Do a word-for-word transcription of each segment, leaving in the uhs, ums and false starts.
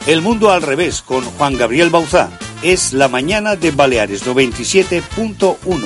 El mundo al revés con Juan Gabriel Bauzá. Es la mañana de Baleares noventa y siete punto uno.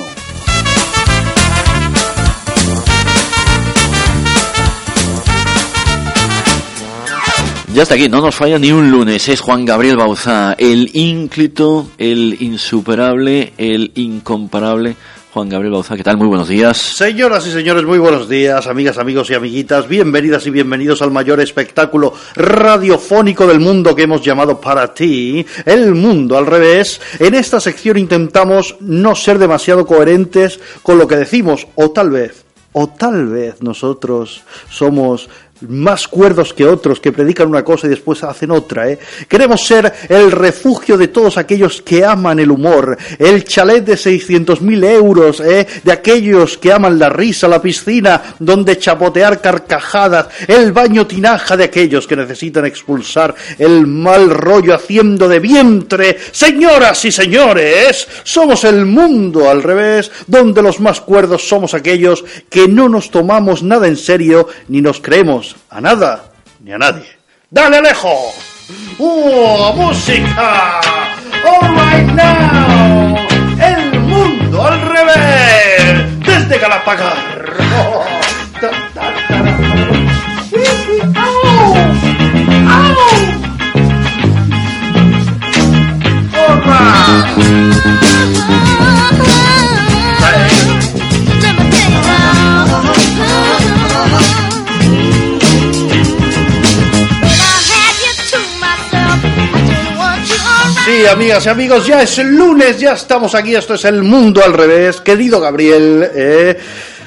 Ya está aquí, no nos falla ni un lunes. Es Juan Gabriel Bauzá, el ínclito, el insuperable, el incomparable Juan Gabriel Bauzá. ¿Qué tal? Muy buenos días. Señoras y señores, muy buenos días, amigas, amigos y amiguitas. Bienvenidas y bienvenidos al mayor espectáculo radiofónico del mundo que hemos llamado para ti, El Mundo al Revés. En esta sección intentamos no ser demasiado coherentes con lo que decimos, o tal vez, o tal vez nosotros somos más cuerdos que otros que predican una cosa y después hacen otra, ¿eh? Queremos ser el refugio de todos aquellos que aman el humor, el chalet de seiscientos mil euros, ¿eh? De aquellos que aman la risa, la piscina donde chapotear carcajadas, el baño tinaja de aquellos que necesitan expulsar el mal rollo haciendo de vientre. Señoras y señores, somos El Mundo al Revés, donde los más cuerdos somos aquellos que no nos tomamos nada en serio ni nos creemos a nada ni a nadie. ¡Dale, Alejo! ¡Oh, música! ¡All right now! El Mundo al Revés, desde Galapagar. Oh, ta, ta, ta, ta. ¡Au! ¡Au! All right. Sí, amigas y amigos, ya es el lunes, ya estamos aquí, esto es El Mundo al Revés. Querido Gabriel, eh,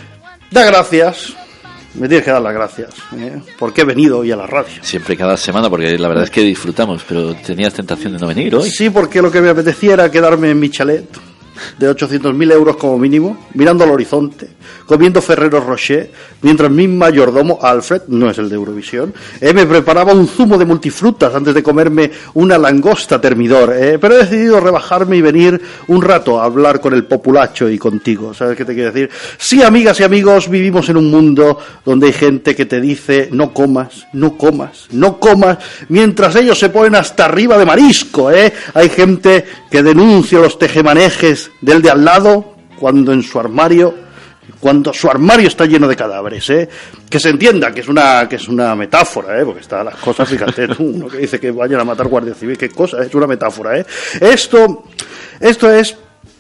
da gracias, me tienes que dar las gracias, eh, porque he venido hoy a la radio. Siempre, cada semana, porque la verdad es que disfrutamos, pero tenías tentación de no venir hoy. Sí, porque lo que me apetecía era quedarme en mi chalet de ochocientos mil euros como mínimo, mirando al horizonte, comiendo Ferrero Rocher, mientras mi mayordomo, Alfred, no es el de Eurovisión, eh, me preparaba un zumo de multifrutas antes de comerme una langosta termidor, eh, pero he decidido rebajarme y venir un rato a hablar con el populacho y contigo. ¿Sabes qué te quiero decir? Sí, amigas y amigos, vivimos en un mundo donde hay gente que te dice no comas, no comas, no comas, mientras ellos se ponen hasta arriba de marisco, eh. Hay gente que denuncia los tejemanejes del de al lado cuando en su armario cuando su armario está lleno de cadáveres, ¿eh? Que se entienda que es una que es una metáfora, ¿eh? Porque están las cosas, fíjate, uno que dice que vayan a matar guardia civil, qué cosa, es una metáfora, ¿eh? Esto esto es,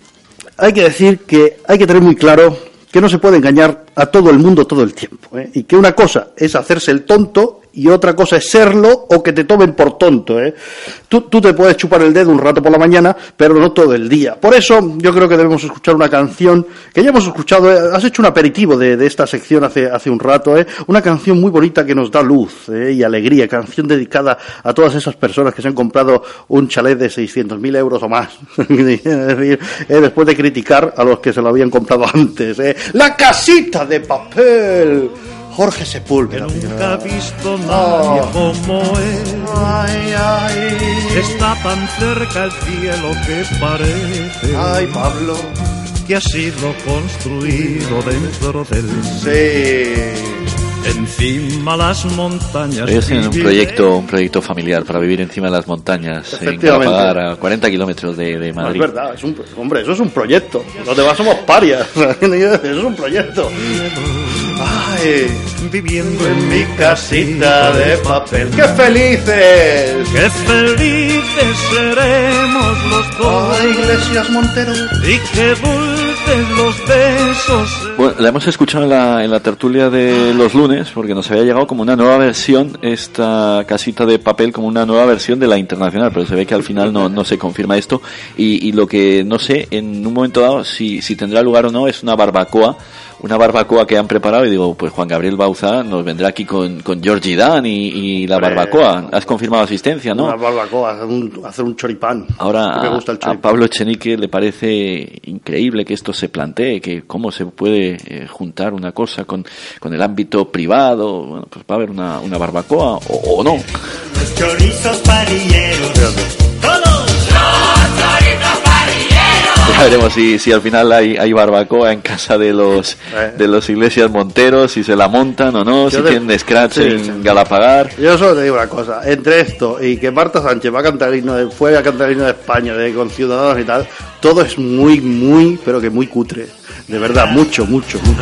hay que decir que hay que tener muy claro que no se puede engañar a todo el mundo todo el tiempo, ¿eh? Y que una cosa es hacerse el tonto y otra cosa es serlo o que te tomen por tonto, ¿eh? Tú, tú te puedes chupar el dedo un rato por la mañana, pero no todo el día. Por eso yo creo que debemos escuchar una canción que ya hemos escuchado, ¿eh? Has hecho un aperitivo de, de esta sección hace, hace un rato, ¿eh? Una canción muy bonita que nos da luz, ¿eh? Y alegría, canción dedicada a todas esas personas que se han comprado un chalet de seiscientos mil euros o más, es decir, ¿eh? Después de criticar a los que se lo habían comprado antes, ¿eh? La casita de papel. Jorge Sepúlveda. Nunca he visto nadie oh. como él. Ay, ay. Está tan cerca el cielo que parece. Ay, Pablo. Que ha sido construido dentro del. Sí. Encima las montañas. Ellos tienen un proyecto, un proyecto familiar para vivir encima de las montañas en Galapagar, a cuarenta kilómetros de, de Madrid. No, es verdad, es un, hombre, eso es un proyecto. Los demás somos parias. Eso es un proyecto. Ay, viviendo en mi casita de papel. ¡Qué felices! ¡Qué felices seremos los dos! ¡Ay, Iglesias Montero! ¡Y qué dulces los besos! Bueno, la hemos escuchado en la, en la tertulia de los lunes, porque nos había llegado como una nueva versión, esta casita de papel, como una nueva versión de la internacional, pero se ve que al final no, no se confirma esto, y, y lo que no sé, en un momento dado, si, si tendrá lugar o no, es una barbacoa, una barbacoa que han preparado, y digo, pues Juan Gabriel Bauzá nos vendrá aquí con, con Georgie Dan y, y la Hombre, barbacoa. Has confirmado asistencia, ¿no? Una barbacoa, hacer un, hacer un choripán. Ahora, me gusta el choripán. A Pablo Echenique le parece increíble que esto se plantee, que cómo se puede eh, juntar una cosa con, con el ámbito privado. Bueno, pues va a haber una, una barbacoa o, o no. Los chorizos parrilleros. Fíjate. ¡Todos! ¡Los chorizos parrilleros! Ya veremos si, si al final hay, hay barbacoa en casa de los de los Iglesias Monteros, si se la montan o no, yo si te... tienen scratch sí, en sí. Galapagar. Yo solo te digo una cosa, entre esto y que Marta Sánchez va a cantar el himno de, fue a cantar el himno de España de, con Ciudadanos y tal, todo es muy, muy, pero que muy cutre. De verdad, mucho, mucho, mucho.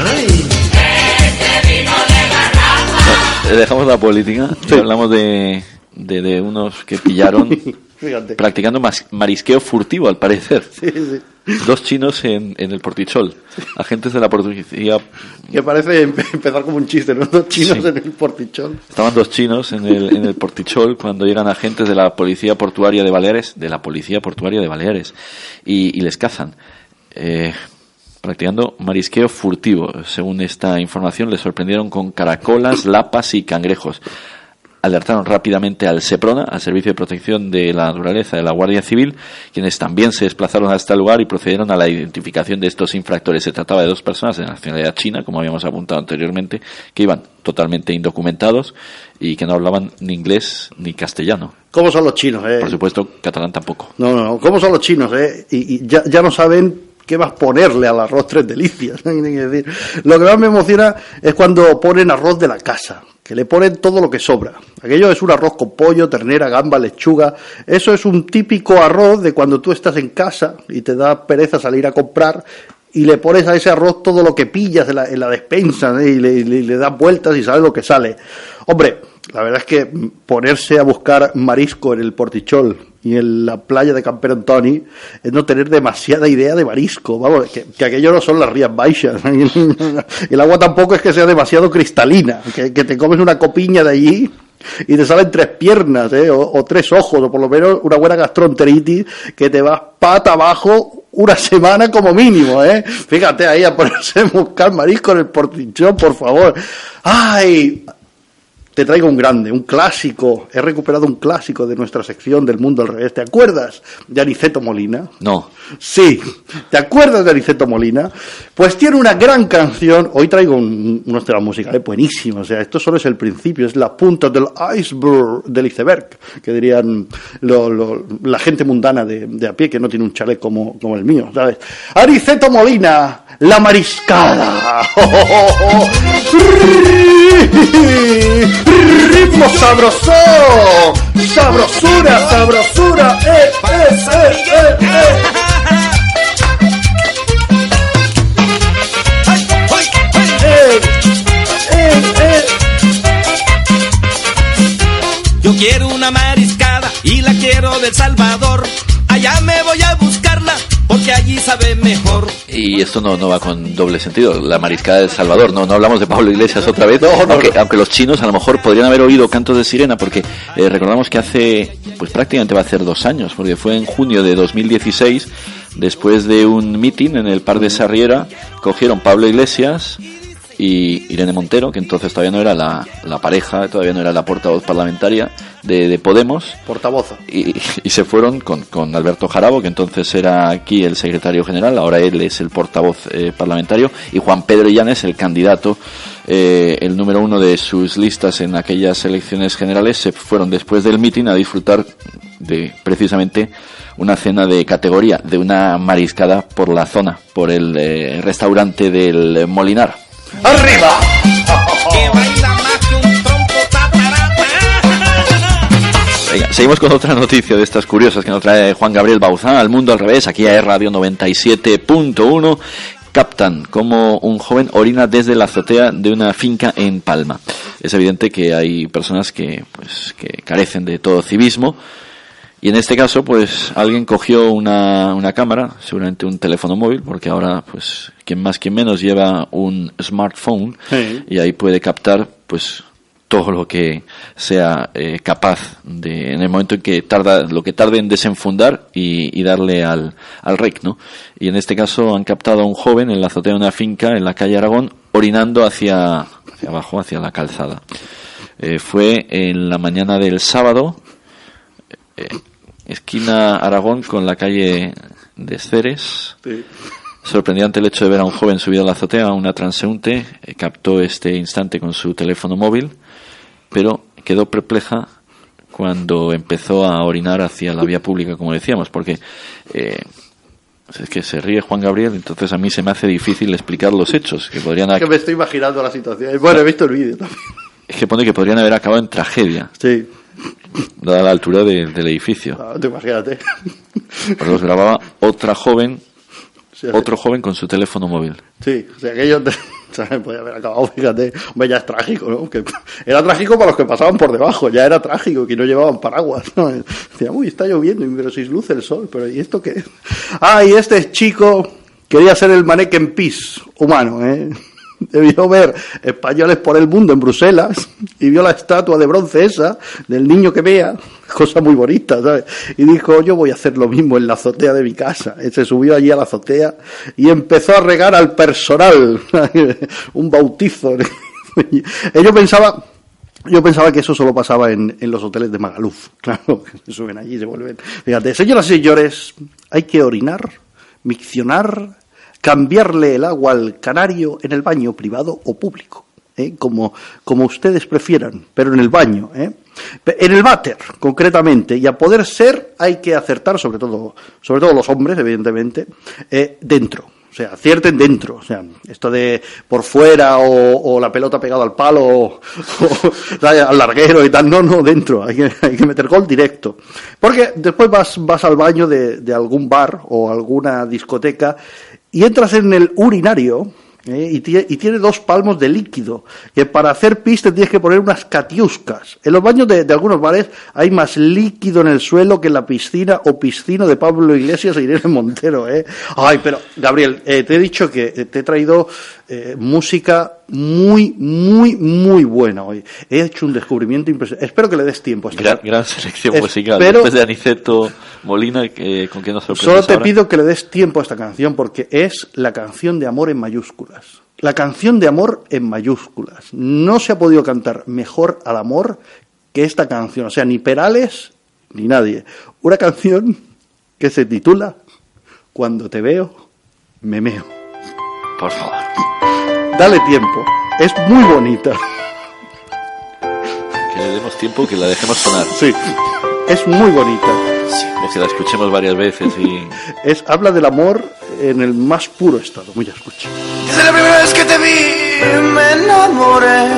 No, dejamos la política, sí. Hablamos de, de, de unos que pillaron Fíjate. practicando mas, marisqueo furtivo, al parecer. Sí, sí. Dos chinos en, en el Portichol, agentes de la policía. Que parece empezar como un chiste, ¿no? Dos chinos sí. en el Portichol. Estaban dos chinos en el, en el Portichol cuando llegan agentes de la Policía Portuaria de Baleares, de la Policía Portuaria de Baleares, y, y les cazan. Eh, practicando marisqueo furtivo. Según esta información, les sorprendieron con caracolas, lapas y cangrejos. Alertaron rápidamente al SEPRONA, al Servicio de Protección de la Naturaleza de la Guardia Civil, quienes también se desplazaron hasta el lugar y procedieron a la identificación de estos infractores. Se trataba de dos personas de nacionalidad china, como habíamos apuntado anteriormente, que iban totalmente indocumentados y que no hablaban ni inglés ni castellano. ¿Cómo son los chinos, eh? Por supuesto, catalán tampoco. No, no, no. ¿Cómo son los chinos, eh? Y, y ya, ya no saben qué vas a ponerle al arroz Tres Delicias. Lo que más me emociona es cuando ponen arroz de la casa, que le ponen todo lo que sobra. Aquello es un arroz con pollo, ternera, gamba, lechuga. Eso es un típico arroz de cuando tú estás en casa y te da pereza salir a comprar y le pones a ese arroz todo lo que pillas en la, en la despensa, ¿eh? y, le, y le das vueltas y sabes lo que sale. Hombre, la verdad es que ponerse a buscar marisco en el Portichol y en la playa de Camperontoni es no tener demasiada idea de marisco. Vamos, que, que aquello no son las Rías Baixas. El agua tampoco es que sea demasiado cristalina, que, que te comes una copiña de allí y te salen tres piernas, ¿eh? o, o tres ojos, o por lo menos una buena gastroenteritis que te vas pata abajo una semana como mínimo, ¿eh? Fíjate ahí a ponerse a buscar marisco en el Portichol, por favor. ¡Ay! Te traigo un grande, un clásico. He recuperado un clásico de nuestra sección del Mundo al Revés. ¿Te acuerdas de Aniceto Molina? No. Sí. ¿Te acuerdas de Aniceto Molina? Pues tiene una gran canción. Hoy traigo un, unos temas musicales buenísimos. O sea, esto solo es el principio, es la punta del iceberg, del iceberg, que dirían lo, lo, la gente mundana de, de a pie que no tiene un chalet como, como el mío, ¿sabes? Aniceto Molina, La Mariscada. ¡Oh, oh, oh! ¡Ritmo sabroso! ¡Sabrosura, sabrosura! ¡Eh, eh, eh, eh, eh! ¡Eh, eh, eh! Yo quiero una mariscada y la quiero del Salvador. Allá me voy a buscarla porque allí sabe mejor. Y esto no, no va con doble sentido, la mariscada del Salvador, no, no hablamos de Pablo Iglesias otra vez, no, no, aunque, no. aunque los chinos a lo mejor podrían haber oído cantos de sirena, porque eh, recordamos que hace, pues prácticamente va a ser dos años, porque fue en junio de dos mil dieciséis, después de un meeting en el Parc de Sarriera, cogieron Pablo Iglesias y Irene Montero, que entonces todavía no era la, la pareja, todavía no era la portavoz parlamentaria de, de Podemos. Portavoza. Y, y se fueron con, con Alberto Jarabo, que entonces era aquí el secretario general, ahora él es el portavoz eh, parlamentario, y Juan Pedro Illanes, el candidato, eh, el número uno de sus listas en aquellas elecciones generales, se fueron después del mitin a disfrutar de precisamente una cena de categoría, de una mariscada por la zona, por el eh, restaurante del Molinar. ¡Arriba! Que baila más que un trompo tatarata. Venga, seguimos con otra noticia de estas curiosas que nos trae Juan Gabriel Bauzá al Mundo al Revés, aquí a Radio noventa y siete punto uno. Captan cómo un joven orina desde la azotea de una finca en Palma. Es evidente que hay personas que, pues, que carecen de todo civismo. Y en este caso, pues, alguien cogió una, una cámara, seguramente un teléfono móvil, porque ahora, pues, quien más, quien menos lleva un smartphone, sí. Y ahí puede captar, pues, todo lo que sea eh, capaz de, en el momento en que tarda, lo que tarde en desenfundar y, y darle al, al rec, ¿no? Y en este caso han captado a un joven en la azotea de una finca en la calle Aragón, orinando hacia, hacia abajo, hacia la calzada. Eh, fue en la mañana del sábado, Eh, esquina Aragón con la calle de Ceres. Sí. Sorprendente el hecho de ver a un joven subido a la azotea, una transeúnte eh, captó este instante con su teléfono móvil, pero quedó perpleja cuando empezó a orinar hacia la vía pública, como decíamos, porque eh, Es que se ríe Juan Gabriel, entonces a mí se me hace difícil explicar los hechos, que podrían... Es que me estoy imaginando la situación. Bueno, he visto el vídeo también. Es que pone que podrían haber acabado en tragedia. Sí. Dada la altura de, del edificio. Ah, tú imagínate. Pero los grababa otra joven, Sí, otro joven con su teléfono móvil. Sí, o sea, que ellos se podía haber acabado, fíjate. Hombre, ya es trágico, ¿no? Que era trágico para los que pasaban por debajo, ya era trágico, que no llevaban paraguas, ¿no? Decía, uy, está lloviendo, pero si luce el sol, pero ¿y esto qué? Ah, y este chico quería ser el Manneken Pis humano, ¿eh? Debió ver españoles por el mundo en Bruselas y vio la estatua de bronce esa del niño que vea, cosa muy bonita, ¿sabes? Y dijo, yo voy a hacer lo mismo en la azotea de mi casa. Y se subió allí a la azotea y empezó a regar al personal un bautizo. Yo pensaba, yo pensaba que eso solo pasaba en, en los hoteles de Magaluf, claro, que se suben allí y se vuelven. Fíjate, señoras y señores, hay que orinar, miccionar, cambiarle el agua al canario en el baño privado o público, ¿eh? como, como ustedes prefieran, pero en el baño, ¿eh? En el váter, concretamente, y a poder ser hay que acertar, sobre todo, sobre todo los hombres, evidentemente, eh, dentro. O sea, acierten dentro, o sea, esto de por fuera o, o la pelota pegada al palo o, o al larguero y tal, no, no, dentro, hay que, hay que meter gol directo. Porque después vas, vas al baño de, de algún bar o alguna discoteca y entras en el urinario, ¿eh? y, tiene, y tiene dos palmos de líquido, que para hacer pis te tienes que poner unas catiuscas. En los baños de, de algunos bares hay más líquido en el suelo que en la piscina o piscina de Pablo Iglesias e Irene Montero, ¿eh? Ay, pero, Gabriel, eh, te he dicho que te he traído eh, música muy, muy, muy buena hoy. He hecho un descubrimiento impresionante. Espero que le des tiempo a esta Gran, gran selección es, musical. Pero, después de Aniceto Molina, que, ¿con qué nos sorprendes solo te ahora? pido que le des tiempo a esta canción porque es la canción de amor en mayúsculas. La canción de amor en mayúsculas. No se ha podido cantar mejor al amor que esta canción. O sea, ni Perales ni nadie. Una canción que se titula Cuando te veo, me meo. Por favor. Dale tiempo. Es muy bonita. Que le demos tiempo, que la dejemos sonar. Sí. Es muy bonita. Sí, o que la escuchemos varias veces y... Es, habla del amor en el más puro estado. Muy escucha. Desde la primera vez que te vi me enamoré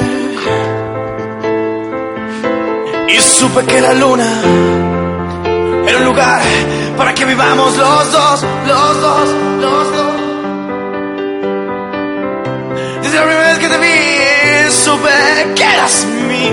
y supe que la luna era un lugar para que vivamos los dos, los dos, los dos. Desde la primera vez que te vi supe que eras mío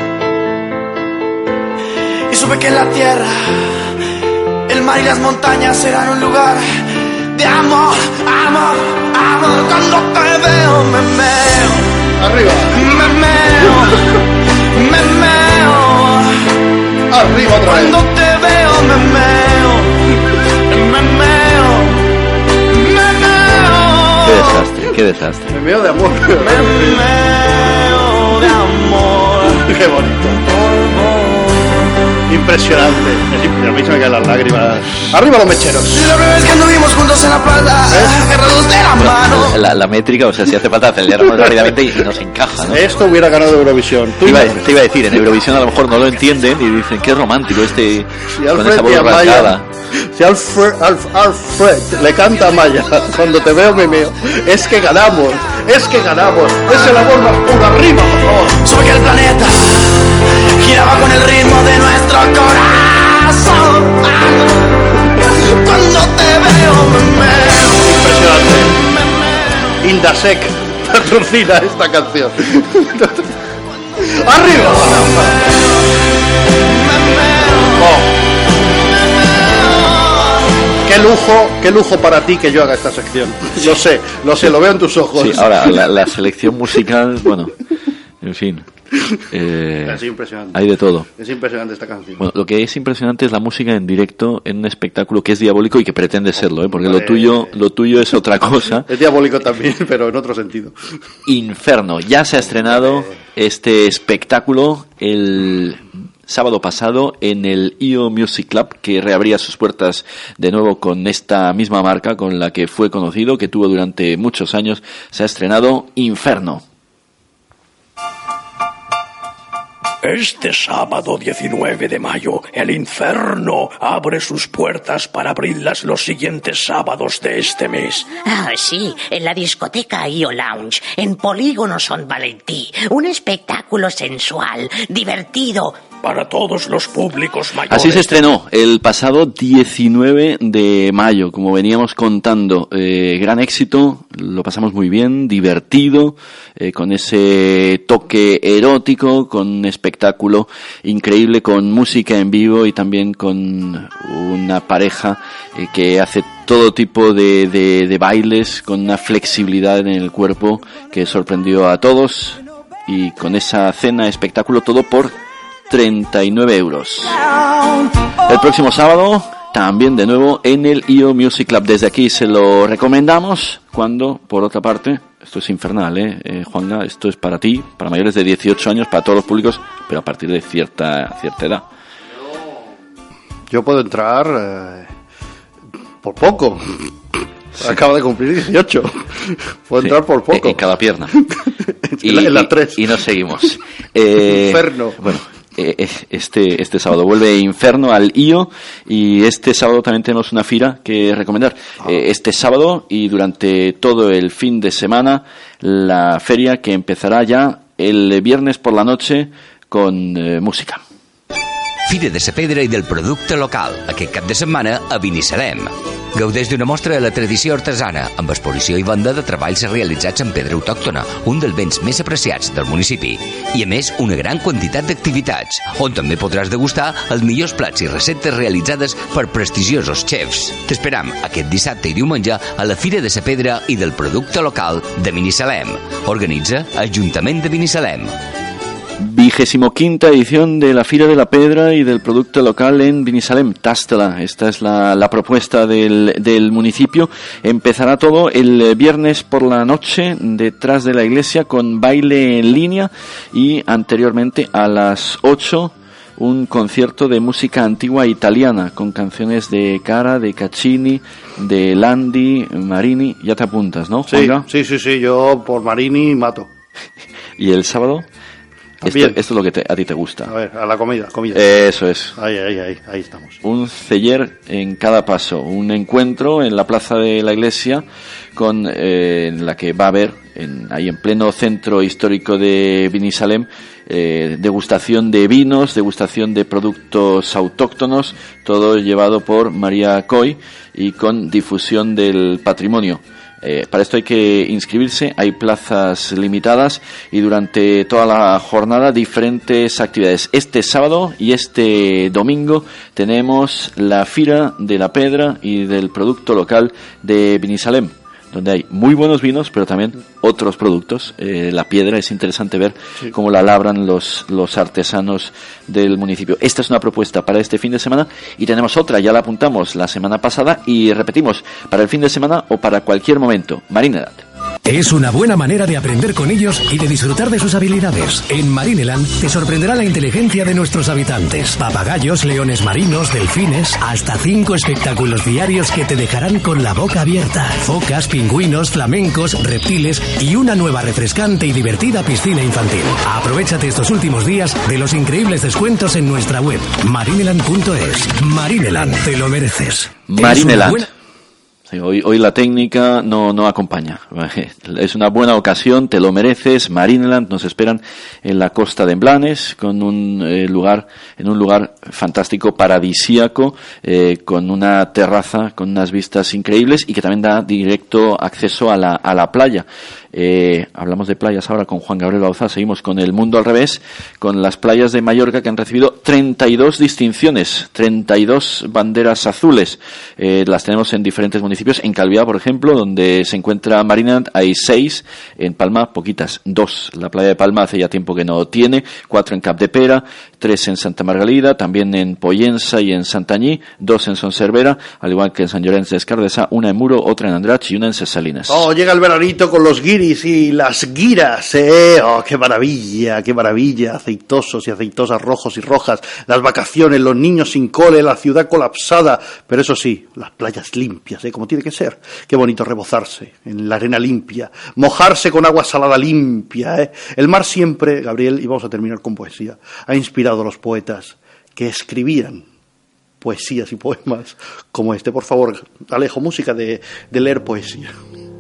y supe que la tierra, el mar y las montañas eran un lugar de amor, amor, amor. Cuando te veo me meo. Arriba. Me meo. Me meo. Arriba otra vez. Cuando te veo me meo. Me meo. Me meo. Qué desastre, qué desastre. Me meo de amor. Me meo de amor. Qué bonito. Impresionante. Es impresionante. A mí se me caen las lágrimas. Arriba los mecheros. Si la primera vez que anduvimos juntos en la playa, agarrados de la mano. La, la métrica, o sea, si hace falta acelerarnos rápidamente y, y nos encaja, ¿no? Esto hubiera ganado Eurovisión. Te iba, te iba a decir, en Eurovisión a lo mejor no lo entienden y dicen, qué romántico este, Si con Alfred esa voz y Amaya, rasgada. si Alfred, Alf, Alfred le canta a Maya, cuando te veo me meo, es que ganamos, es que ganamos, es el amor más puro. Arriba, por favor. Supe que el planeta giraba con el ritmo de nuestro corazón. Cuando te veo me meo. Impresionante. Indasec patrocina esta canción. Arriba. Oh. Qué lujo, qué lujo para ti que yo haga esta sección. Lo sé, lo sé, lo veo en tus ojos. Sí, ahora, la, la selección musical, bueno, en fin. Eh, Es impresionante. Hay de todo. Es impresionante esta canción. Bueno, lo que es impresionante es la música en directo en un espectáculo que es diabólico y que pretende serlo, ¿eh? Porque lo Vale. tuyo, lo tuyo es otra cosa. Es diabólico también, pero en otro sentido. Inferno. Ya se ha estrenado este espectáculo el sábado pasado en el E O Music Club, que reabría sus puertas de nuevo con esta misma marca con la que fue conocido, que tuvo durante muchos años. Se ha estrenado Inferno. Este sábado diecinueve de mayo, el infierno abre sus puertas para abrirlas los siguientes sábados de este mes. Ah, sí, en la discoteca I O Lounge, en Polígono Son Valentí. Un espectáculo sensual, divertido, para todos los públicos mayores. Así se estrenó el pasado diecinueve de mayo, como veníamos contando. Eh, gran éxito, lo pasamos muy bien, divertido, eh, con ese toque erótico, con un espectáculo increíble, con música en vivo y también con una pareja eh, que hace todo tipo de, de, de bailes, con una flexibilidad en el cuerpo que sorprendió a todos, y con esa cena, espectáculo, todo por treinta y nueve euros. El próximo sábado, también de nuevo en el I O Music Club. Desde aquí se lo recomendamos, cuando, por otra parte, esto es infernal, ¿eh? eh Juanga, esto es para ti, para mayores de dieciocho años, para todos los públicos, pero a partir de cierta cierta edad. Yo puedo entrar eh, por poco. Sí. Acaba de cumplir dieciocho. Puedo sí, entrar por poco. En cada pierna. y, en la, en la tres. Y, y nos seguimos. Eh, Inferno. Bueno, eh, este este sábado vuelve Inferno al I O, y este sábado también tenemos una fira que recomendar. Ah. Eh, este sábado y durante todo el fin de semana, la feria que empezará ya el viernes por la noche con eh, música. Fira de la Pedra i del producte local, aquest cap de setmana a Binissalem. Gaudeix d'una mostra de la tradició artesana, amb exposició i venda de treballs realitzats en pedra autòctona, un dels béns més apreciats del municipi. I a més, una gran quantitat d'activitats, on també podràs degustar els millors plats i receptes realitzades per prestigiosos chefs. T'esperam aquest dissabte i diumenge a la Fira de la Pedra i del producte local de Binissalem. Organitza Ajuntament de Binissalem. Vigésimo quinta edición de la Fira de la Pedra y del producto local en Binissalem. Tástela, esta es la, la propuesta del, del municipio. Empezará todo el viernes por la noche detrás de la iglesia con baile en línea, y anteriormente a las ocho un concierto de música antigua italiana con canciones de Cara, de Caccini, de Landi, Marini. Ya te apuntas, ¿no, Juanga? Sí, sí, sí, sí, yo por Marini mato. ¿Y el sábado? Esto, esto es lo que te, a ti te gusta. A ver, a la comida, comida. Eso es. Ahí, ahí, ahí, ahí estamos. Un celler en cada paso, un encuentro en la plaza de la iglesia con eh, en la que va a haber en, ahí en pleno centro histórico de Binissalem, eh, degustación de vinos, degustación de productos autóctonos, todo llevado por María Coy y con difusión del patrimonio. Eh, para esto hay que inscribirse, hay plazas limitadas, y durante toda la jornada diferentes actividades. Este sábado y este domingo tenemos la Fira de la Pedra y del producto local de Binissalem, donde hay muy buenos vinos, pero también otros productos. Eh, la piedra, es interesante ver sí. cómo la labran los, los artesanos del municipio. Esta es una propuesta para este fin de semana, y tenemos otra, ya la apuntamos la semana pasada, y repetimos, para el fin de semana o para cualquier momento. Marineland. Es una buena manera de aprender con ellos y de disfrutar de sus habilidades. En Marineland te sorprenderá la inteligencia de nuestros habitantes. Papagayos, leones marinos, delfines, hasta cinco espectáculos diarios que te dejarán con la boca abierta. Focas, pingüinos, flamencos, reptiles y una nueva refrescante y divertida piscina infantil. Aprovéchate estos últimos días de los increíbles descuentos en nuestra web marineland punto es. Marineland, te lo mereces. Marineland. Sí, hoy, hoy la técnica no, no acompaña. Es una buena ocasión, te lo mereces. Marineland, nos esperan en la costa de Emblanes, con un eh, lugar, en un lugar fantástico, paradisíaco, eh, con una terraza, con unas vistas increíbles, y que también da directo acceso a la, a la playa. Eh, hablamos de playas ahora con Juan Gabriel Bauzá. Seguimos con el mundo al revés, con las playas de Mallorca, que han recibido treinta y dos distinciones, treinta y dos banderas azules. Eh, las tenemos en diferentes municipios. En Calviá, por ejemplo, donde se encuentra Marineland, hay seis. En Palma, poquitas, dos. La playa de Palma hace ya tiempo que no tiene. Cuatro en Capdepera, tres en Santa Margalida, también en Pollença y en Santanyí, dos en Son Servera, al igual que en Sant Llorenç des Cardassar, una en Muro, otra en Andratx y una en Ses Salines. Oh, llega el veranito con los guiris guiris y las guiras, eh, oh, qué maravilla, qué maravilla, aceitosos y aceitosas, rojos y rojas, las vacaciones, los niños sin cole, la ciudad colapsada, pero eso sí, las playas limpias, eh, como tiene que ser, qué bonito rebozarse en la arena limpia, mojarse con agua salada limpia, eh. El mar siempre, Gabriel, y vamos a terminar con poesía, ha inspirado a los poetas que escribían poesías y poemas como este. Por favor, Alejo, música de, de leer poesía.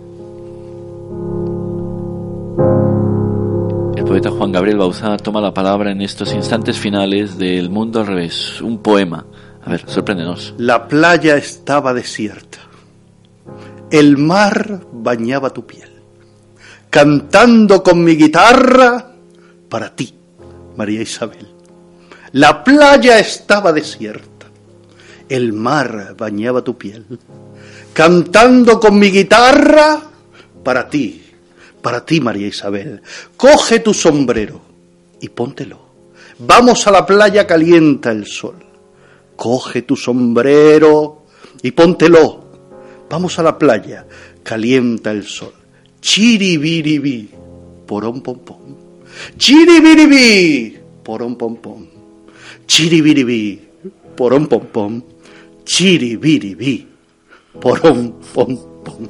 El poeta Juan Gabriel Bauzá toma la palabra en estos instantes finales del Mundo al Revés, un poema. A ver, sorpréndenos. La playa estaba desierta, el mar bañaba tu piel, cantando con mi guitarra para ti, María Isabel. La playa estaba desierta, el mar bañaba tu piel, cantando con mi guitarra para ti, para ti, María Isabel. Coge tu sombrero y póntelo. Vamos a la playa, calienta el sol. Coge tu sombrero y póntelo. Vamos a la playa, calienta el sol. Chiribiribi, porón pom pom. Chiribiribi, porón pom pom. Chiribiribi, porón pom pom. Chiribiribi, porón pom pom.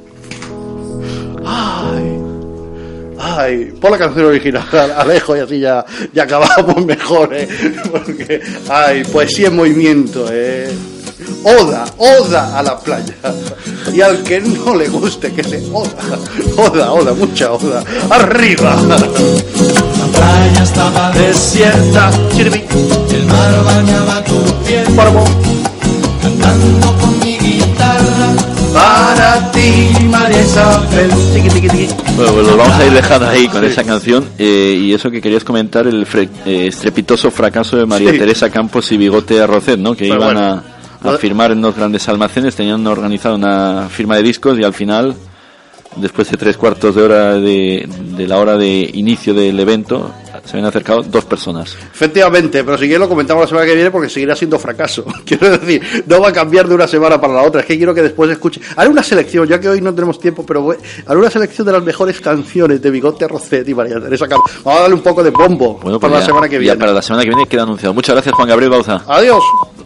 Ay, ay, pon la canción original, Alejo, y así ya, ya acabamos mejor, ¿eh? Porque, ay, poesía en movimiento, ¿eh? Oda, oda a la playa. Y al que no le guste, que se oda, oda, oda, mucha oda. ¡Arriba! La playa estaba desierta, el mar bañaba tu piel, cantando con mi guitarra para ti, María Isabel. Bueno, pues lo vamos a ir dejando ahí con esa canción, eh, y eso que querías comentar, el fre- eh, estrepitoso fracaso de María sí. Teresa Campos y Bigote Arrocet, ¿no? Que pero iban bueno. a, a firmar en unos grandes almacenes, tenían organizado una firma de discos y al final, después de tres cuartos de hora de, de la hora de inicio del evento, se habían acercado dos personas. Efectivamente, pero si quieres lo comentamos la semana que viene porque seguirá siendo fracaso. Quiero decir, no va a cambiar de una semana para la otra. Es que quiero que después escuche. Haré una selección, ya que hoy no tenemos tiempo, pero voy... haré una selección de las mejores canciones de Bigote Arrocet y María Teresa Campos. Vamos a darle un poco de bombo bueno, para pues ya, la semana que viene. Ya para la semana que viene queda anunciado. Muchas gracias, Juan Gabriel Bauzá. Adiós.